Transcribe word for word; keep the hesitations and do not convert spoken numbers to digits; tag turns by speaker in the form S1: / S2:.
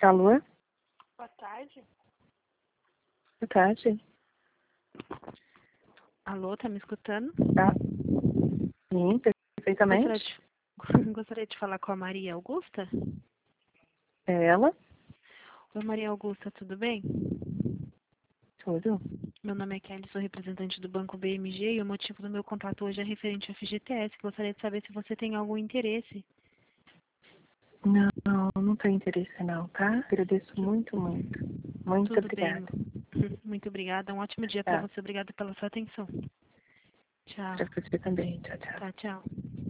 S1: Alô?
S2: Boa tarde.
S1: Boa tarde.
S2: Alô, tá me escutando?
S1: Tá. Sim, perfeitamente.
S2: Gostaria de, gostaria de falar com a Maria Augusta?
S1: É ela?
S2: Oi, Maria Augusta, tudo bem?
S1: Tudo.
S2: Meu nome é Kelly, sou representante do Banco B M G e o motivo do meu contato hoje é referente ao F G T S. Gostaria de saber se você tem algum interesse.
S1: Não, não tenho interesse não, tá? Agradeço muito, muito. Muito
S2: Tudo bem.
S1: obrigada.
S2: Muito obrigada. Um ótimo dia para
S1: Tá.
S2: você. Obrigada pela sua atenção. Tchau.
S1: Pra você também. Tchau, tchau.
S2: Tá, tchau.